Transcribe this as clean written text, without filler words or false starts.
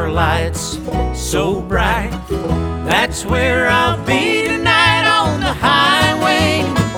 starlights so bright. That's where I'll be tonight.